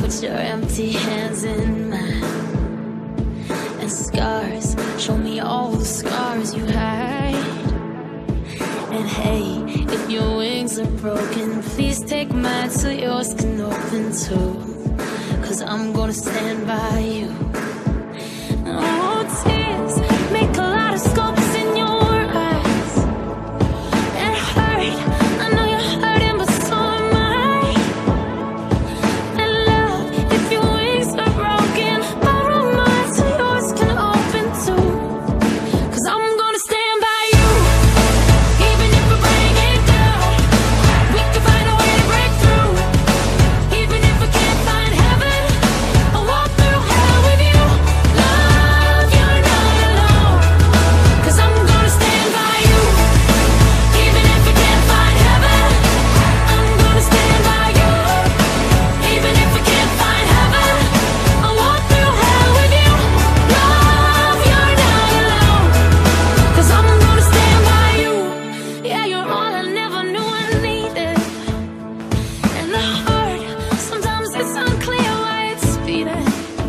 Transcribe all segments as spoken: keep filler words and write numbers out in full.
Put your empty hands in mine, and scars, show me all the scars you hide. And hey, if your wings are broken, please take mine so yours can open too. Cause I'm gonna stand by you. Oh, tears make a lot of scopes in your eyes. It hurt, I know you're hurting, but so am I. And love, if your wings are broken, borrow mine so yours can open too. Cause I'm gonna stand by you. Even if we break it down, we can find a way to break through. Even if we can't find heaven, I'll walk through hell with you. Love, you're not alone. Cause I'm gonna stand by you. Even if we can't find heaven, I'm gonna stand by you. Even if we can't find heaven, I'll walk through hell with you. Love, you're not alone. Cause I'm gonna stand by you. Yeah, you're all I never knew I needed. And the heart, sometimes it's unclear why it's beating.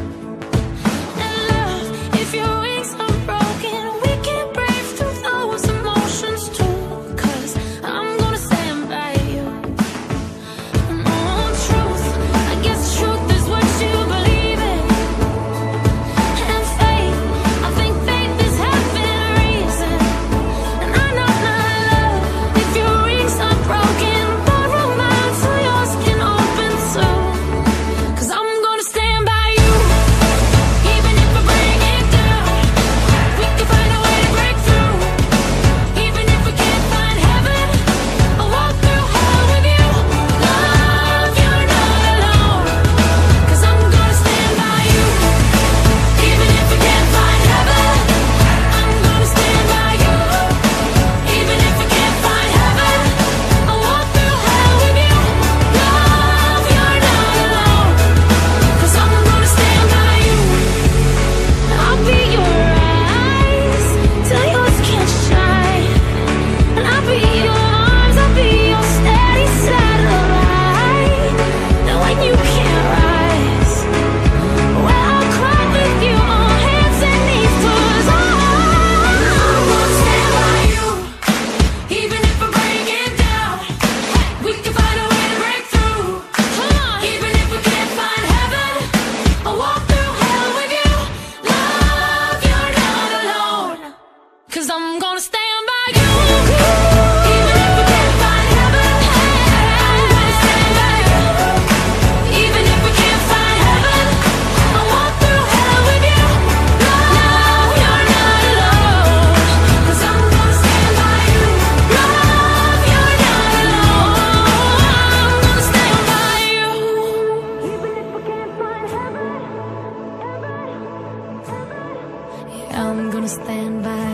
And love, if your wings are broken, we can brave through those emotions too. Cause I'm gonna stand by you. And oh, truth, I guess truth is what you believe in. And faith, I think faith is having reason. And I know my love, if your wings are broken, borrow mine so yours can open too. Cause I'm gonna stand by you. Even if we break it down, we can find a way to break through. Even if we can't find heaven, I'll walk through hell with you. Love, you're not alone. Cause I'm gonna stand by you. Even if we can't find heaven, I'm gonna stand by you. Even if we can't find heaven, I'll walk through hell with you. Love, you're not alone. Cause I'm gonna stand by you. I'll be your eyes till yours can't shine. And I'll be your arms, I'll be your steady satellite. And when you can't rise, well, I'll cry with you on hands and knees. Cause I'm gonna stand by you. Even if we break it down, we can find a way to break through. Even if we can't find heaven, I'll walk through hell with you. Love, you're not alone. Cause I'm gonna stand by you. Even if we can't find heaven, I'm gonna stand by you. Even if we can't find heaven, I'll walk through hell with you. Love, you're not alone. Cause I'm gonna stand by you. Love, you're not alone. I'm gonna stand by you. Even if we can't find heaven, yeah, I'm gonna stand by